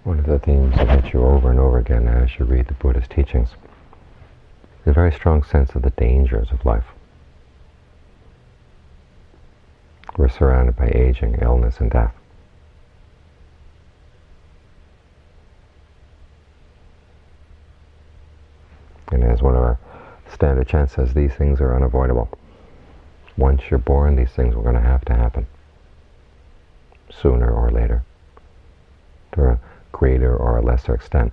One of the themes that hits you over and over again as you read the Buddha's teachings is a very strong sense of the dangers of life. We're surrounded by aging, illness, and death. And as one of our standard chants says, these things are unavoidable. Once you're born, these things are going to happen, sooner or later, to a greater or a lesser extent.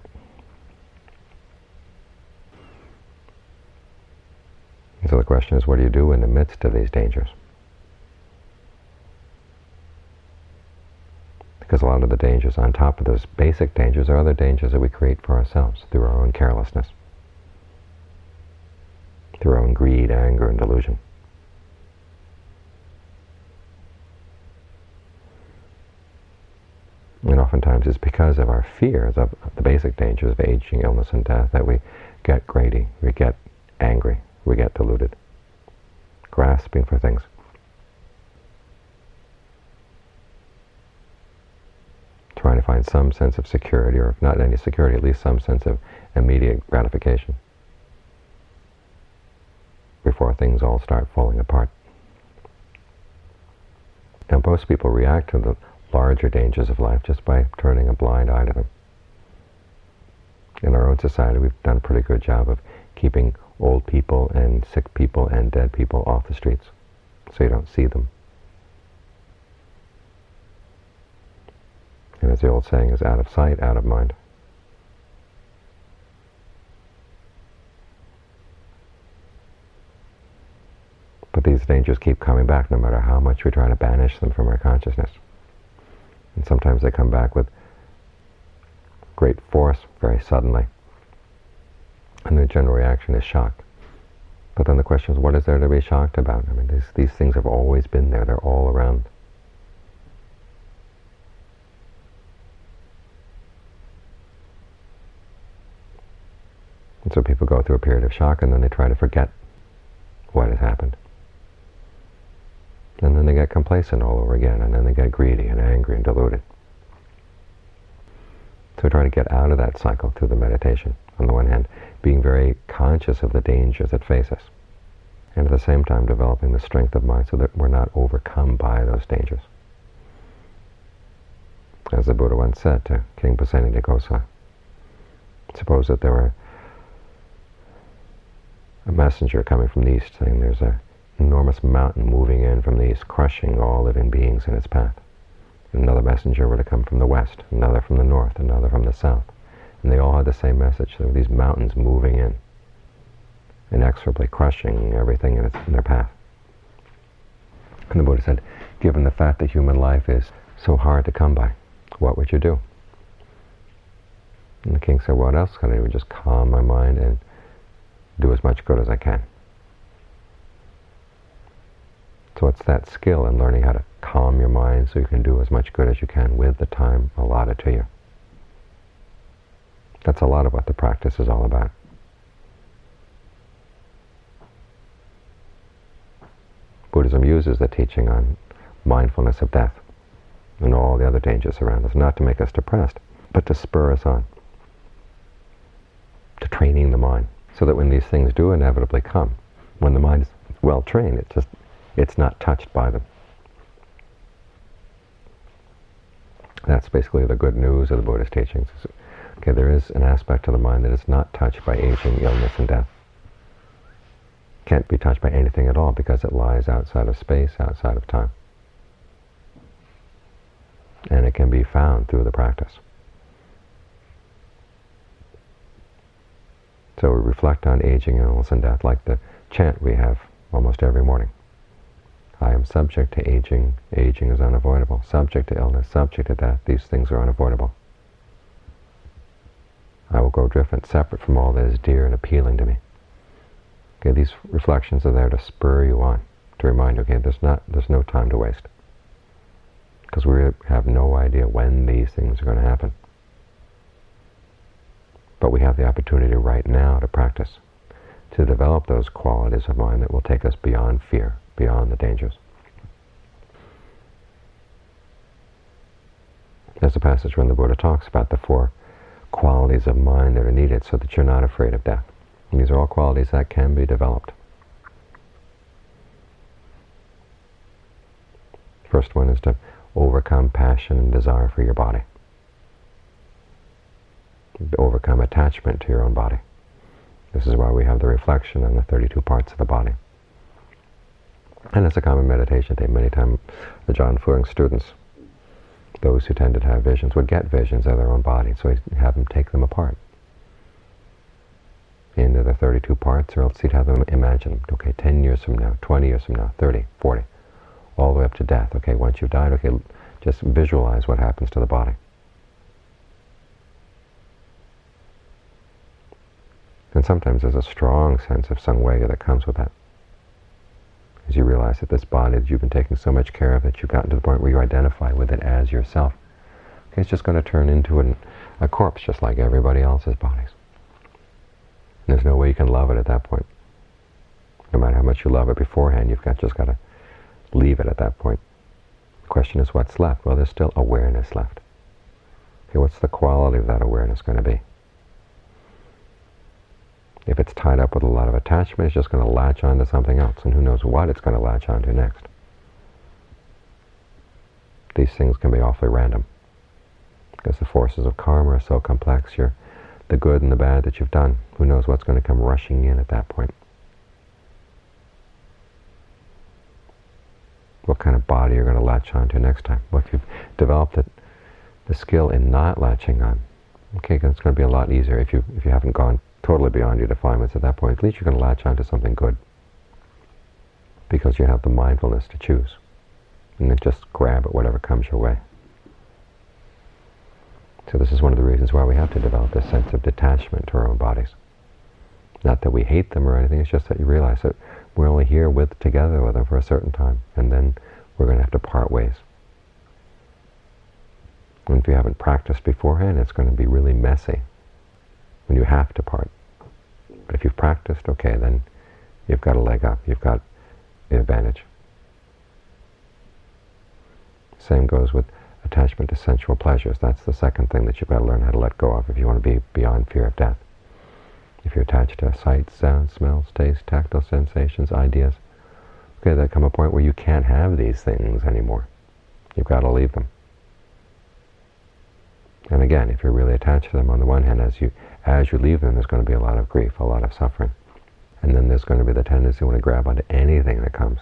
And so the question is, what do you do in the midst of these dangers? Because a lot of the dangers on top of those basic dangers are other dangers that we create for ourselves through our own carelessness, through our own greed, anger, and delusion. And oftentimes it's because of our fears of the basic dangers of aging, illness, and death that we get greedy, we get angry, we get deluded, grasping for things. Trying to find some sense of security, or if not any security, at least some sense of immediate gratification before things all start falling apart. Now most people react to the larger dangers of life just by turning a blind eye to them. In our own society, we've done a pretty good job of keeping old people and sick people and dead people off the streets, so you don't see them. And as the old saying is, out of sight, out of mind. But these dangers keep coming back no matter how much we try to banish them from our consciousness. And sometimes they come back with great force very suddenly. And the general reaction is shock. But then the question is, what is there to be shocked about? I mean, these things have always been there. They're all around. And so people go through a period of shock and then they try to forget what has happened. And then they get complacent all over again, and then they get greedy and angry and deluded. So we try to get out of that cycle through the meditation. On the one hand, being very conscious of the dangers that face us, and at the same time developing the strength of mind so that we're not overcome by those dangers. As the Buddha once said to King Pasenitikosa, suppose that there were a messenger coming from the east saying there's an enormous mountain moving in from the east, crushing all living beings in its path. And another messenger were to come from the west, another from the north, another from the south. And they all had the same message. There were these mountains moving in, inexorably crushing everything in their path. And the Buddha said, given the fact that human life is so hard to come by, what would you do? And the king said, what else can I do? Just calm my mind and do as much good as I can. So it's that skill in learning how to calm your mind so you can do as much good as you can with the time allotted to you. That's a lot of what the practice is all about. Buddhism uses the teaching on mindfulness of death and all the other dangers around us, not to make us depressed, but to spur us on, to training the mind, so that when these things do inevitably come, when the mind is well trained, it's not touched by them. That's basically the good news of the Buddhist teachings. Okay, there is an aspect of the mind that is not touched by aging, illness, and death. Can't be touched by anything at all because it lies outside of space, outside of time. And it can be found through the practice. So we reflect on aging, illness, and death like the chant we have almost every morning. I am subject to aging. Aging is unavoidable. Subject to illness, subject to death. These things are unavoidable. I will grow different, separate from all that is dear and appealing to me. Okay, these reflections are there to spur you on, to remind you, okay, there's no time to waste. Because we have no idea when these things are going to happen. But we have the opportunity right now to practice, to develop those qualities of mind that will take us beyond fear, beyond the dangers. There's a passage when the Buddha talks about the 4 qualities of mind that are needed so that you're not afraid of death. And these are all qualities that can be developed. First one is to overcome passion and desire for your body. Overcome attachment to your own body. This is why we have the reflection on the 32 parts of the body. And it's a common meditation thing. Many times the John Fuang students, those who tended to have visions, would get visions of their own body, so he'd have them take them apart into the 32 parts, or else he'd have them imagine them. Okay, 10 years from now, 20 years from now, 30, 40, all the way up to death. Okay, once you've died, okay, just visualize what happens to the body. And sometimes there's a strong sense of Sangwega that comes with that. As you realize that this body that you've been taking so much care of, that you've gotten to the point where you identify with it as yourself. Okay, it's just going to turn into a corpse just like everybody else's bodies. And there's no way you can love it at that point. No matter how much you love it beforehand, you've just got to leave it at that point. The question is, what's left? Well, there's still awareness left. Okay, what's the quality of that awareness going to be? If it's tied up with a lot of attachment, it's just going to latch onto something else, and who knows what it's going to latch onto next. These things can be awfully random, because the forces of karma are so complex. The good and the bad that you've done, who knows what's going to come rushing in at that point. What kind of body you're going to latch onto next time. Well, if you've developed the skill in not latching on, okay, it's going to be a lot easier if you haven't gone totally beyond your defilements at that point. At least you're going to latch onto something good, because you have the mindfulness to choose, and then just grab at whatever comes your way. So this is one of the reasons why we have to develop this sense of detachment to our own bodies. Not that we hate them or anything, it's just that you realize that we're only here together with them for a certain time, and then we're going to have to part ways. And if you haven't practiced beforehand, it's going to be really messy when you have to part. But if you've practiced, okay, then you've got a leg up, you've got the advantage. Same goes with attachment to sensual pleasures. That's the second thing that you've got to learn how to let go of if you want to be beyond fear of death. If you're attached to sights, sounds, smells, tastes, tactile sensations, ideas, okay, there come a point where you can't have these things anymore. You've got to leave them. And again, if you're really attached to them, on the one hand, as you leave them, there's going to be a lot of grief, a lot of suffering. And then there's going to be the tendency to want to grab onto anything that comes.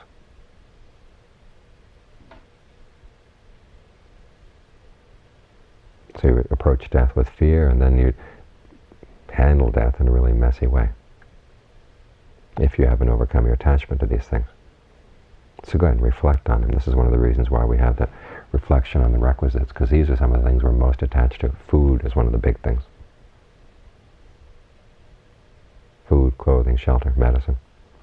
So you approach death with fear, and then you handle death in a really messy way, if you haven't overcome your attachment to these things. So go ahead and reflect on them. This is one of the reasons why we have the reflection on the requisites, because these are some of the things we're most attached to. Food is one of the big things. Food, clothing, shelter, medicine.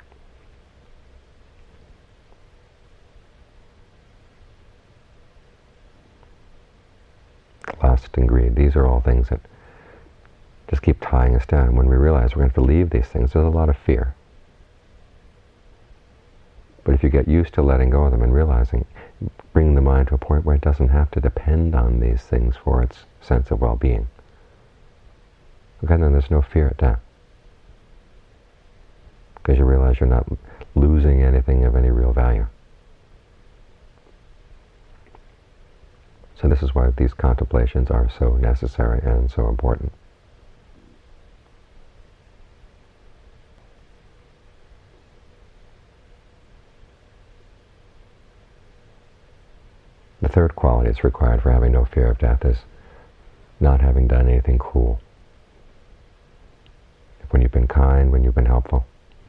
Lust and greed, these are all things that just keep tying us down. When we realize we're going to have to leave these things, there's a lot of fear. But if you get used to letting go of them and realizing, bringing the mind to a point where it doesn't have to depend on these things for its sense of well-being, okay, then there's no fear at death. Because you realize you're not losing anything of any real value. So this is why these contemplations are so necessary and so important. The third quality that's required for having no fear of death is not having done anything cruel. When you've been kind, when you've been helpful,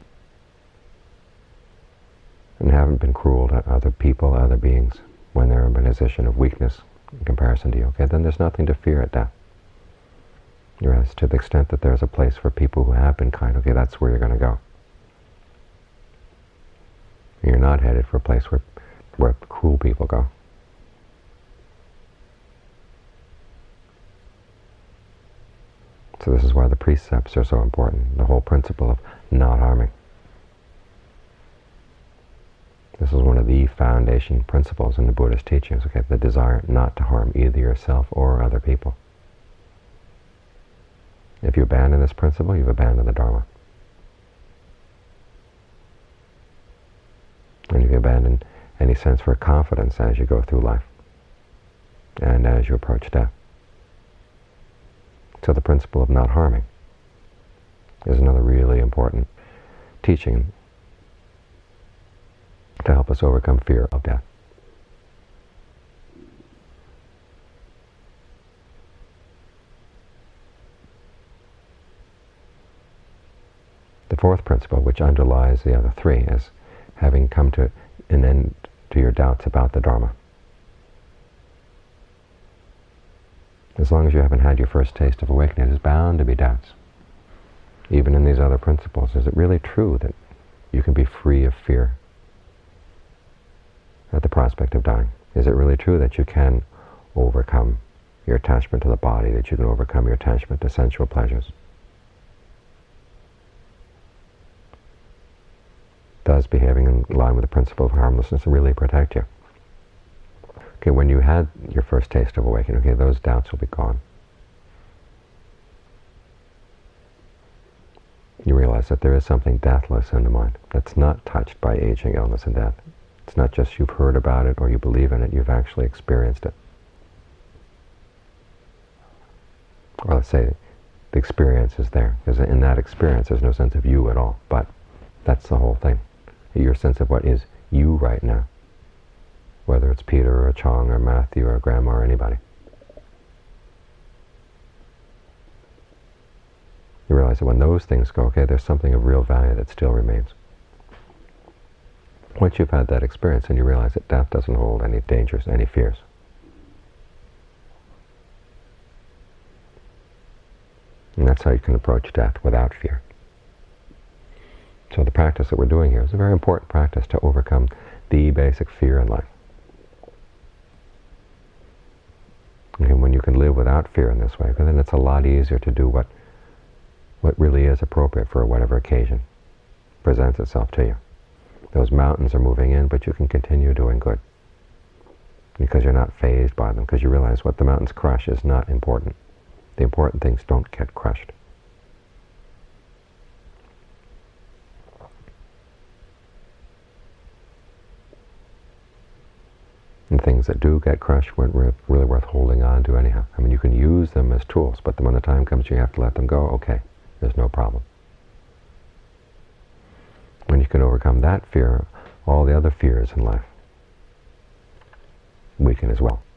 and haven't been cruel to other people, other beings, when they're in a position of weakness in comparison to you, okay, then there's nothing to fear at death. Whereas to the extent that there's a place for people who have been kind, okay, that's where you're going to go. You're not headed for a place where cruel people go. So this is why the precepts are so important, the whole principle of not harming. This is one of the foundation principles in the Buddhist teachings, okay, the desire not to harm either yourself or other people. If you abandon this principle, you've abandoned the Dharma. And if you abandon any sense for confidence as you go through life and as you approach death. So the principle of not harming is another really important teaching to help us overcome fear of death. The fourth principle, which underlies the other three, is having come to an end to your doubts about the Dharma. As long as you haven't had your first taste of awakening, there's bound to be doubts. Even in these other principles, is it really true that you can be free of fear at the prospect of dying? Is it really true that you can overcome your attachment to the body, that you can overcome your attachment to sensual pleasures? Does behaving in line with the principle of harmlessness really protect you? Okay, when you had your first taste of awakening, okay, those doubts will be gone. You realize that there is something deathless in the mind that's not touched by aging, illness, and death. It's not just you've heard about it or you believe in it, you've actually experienced it. Or let's say the experience is there, because in that experience there's no sense of you at all, but that's the whole thing. Your sense of what is you right now, whether it's Peter or Chong or Matthew or Grandma or anybody. You realize that when those things go, okay, there's something of real value that still remains. Once you've had that experience and you realize that death doesn't hold any dangers, any fears. And that's how you can approach death without fear. So the practice that we're doing here is a very important practice to overcome the basic fear in life. And when you can live without fear in this way, then it's a lot easier to do what really is appropriate for whatever occasion presents itself to you. Those mountains are moving in, but you can continue doing good because you're not fazed by them, because you realize what the mountains crush is not important. The important things don't get crushed. And things that do get crushed weren't really worth holding on to anyhow. I mean, you can use them as tools, but then when the time comes you have to let them go, okay, there's no problem. When you can overcome that fear, all the other fears in life weaken as well.